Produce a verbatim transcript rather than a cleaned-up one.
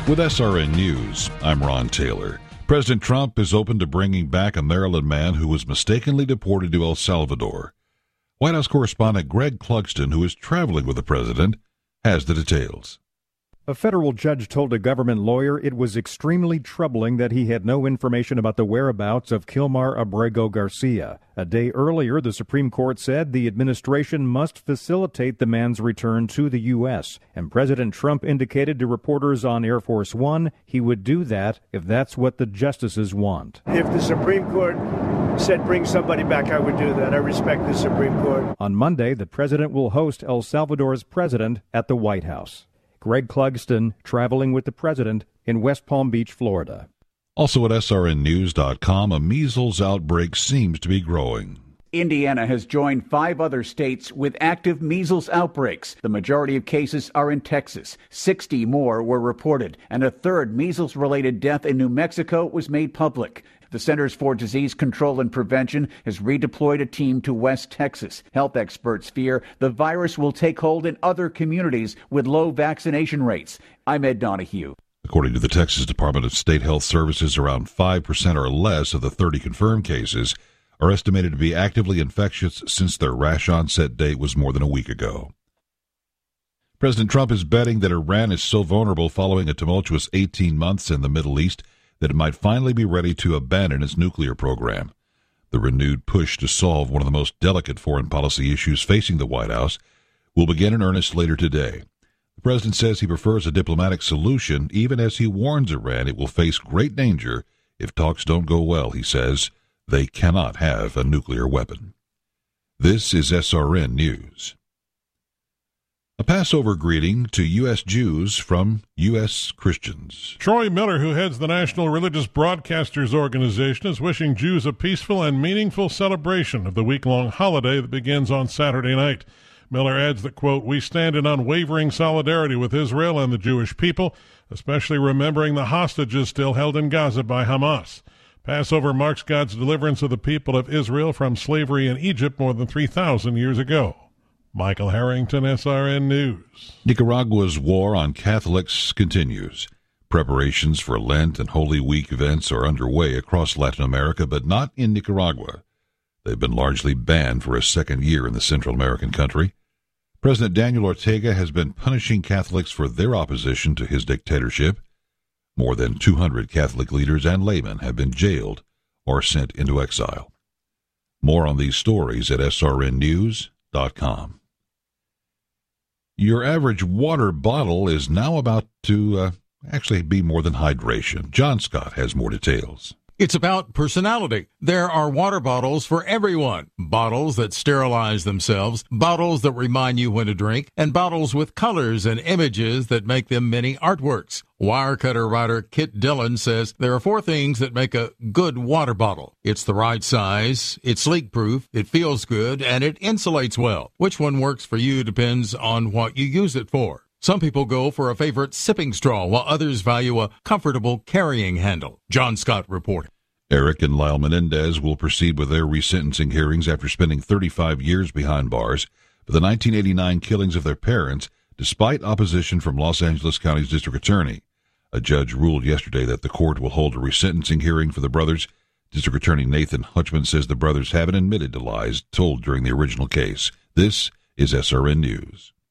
With S R N News, I'm Ron Taylor. President Trump is open to bringing back a Maryland man who was mistakenly deported to El Salvador. White House correspondent Greg Clugston, who is traveling with the president, has the details. A federal judge told a government lawyer it was extremely troubling that he had no information about the whereabouts of Kilmar Abrego Garcia. A day earlier, the Supreme Court said the administration must facilitate the man's return to the U S, and President Trump indicated to reporters on Air Force One he would do that if that's what the justices want. If the Supreme Court said bring somebody back, I would do that. I respect the Supreme Court. On Monday, the president will host El Salvador's president at the White House. Greg Clugston, traveling with the president in West Palm Beach, Florida. Also at S R N news dot com, a measles outbreak seems to be growing. Indiana has joined five other states with active measles outbreaks. The majority of cases are in Texas. sixty more were reported, and a third measles-related death in New Mexico was made public. The Centers for Disease Control and Prevention has redeployed a team to West Texas. Health experts fear the virus will take hold in other communities with low vaccination rates. I'm Ed Donahue. According to the Texas Department of State Health Services, around five percent or less of the thirty confirmed cases are estimated to be actively infectious since their rash onset date was more than a week ago. President Trump is betting that Iran is so vulnerable following a tumultuous eighteen months in the Middle East that it might finally be ready to abandon its nuclear program. The renewed push to solve one of the most delicate foreign policy issues facing the White House will begin in earnest later today. The president says he prefers a diplomatic solution, even as he warns Iran it will face great danger if talks don't go well. He says they cannot have a nuclear weapon. This is S R N News. A Passover greeting to U S Jews from U S Christians. Troy Miller, who heads the National Religious Broadcasters Organization, is wishing Jews a peaceful and meaningful celebration of the week-long holiday that begins on Saturday night. Miller adds that, quote, "We stand in unwavering solidarity with Israel and the Jewish people, especially remembering the hostages still held in Gaza by Hamas. Passover marks God's deliverance of the people of Israel from slavery in Egypt more than three thousand years ago." Michael Harrington, S R N News. Nicaragua's war on Catholics continues. Preparations for Lent and Holy Week events are underway across Latin America, but not in Nicaragua. They've been largely banned for a second year in the Central American country. President Daniel Ortega has been punishing Catholics for their opposition to his dictatorship. More than two hundred Catholic leaders and laymen have been jailed or sent into exile. More on these stories at S R N news dot com. Your average water bottle is now about to uh, actually be more than hydration. John Scott has more details. It's about personality. There are water bottles for everyone. Bottles that sterilize themselves, bottles that remind you when to drink, and bottles with colors and images that make them mini artworks. Wirecutter writer Kit Dillon says there are four things that make a good water bottle. It's the right size, it's leak-proof, it feels good, and it insulates well. Which one works for you depends on what you use it for. Some people go for a favorite sipping straw, while others value a comfortable carrying handle. John Scott reporting. Eric and Lyle Menendez will proceed with their resentencing hearings after spending thirty-five years behind bars for the nineteen eighty-nine killings of their parents, despite opposition from Los Angeles County's district attorney. A judge ruled yesterday that the court will hold a resentencing hearing for the brothers. District Attorney Nathan Hutchman says the brothers haven't admitted to lies told during the original case. This is S R N News.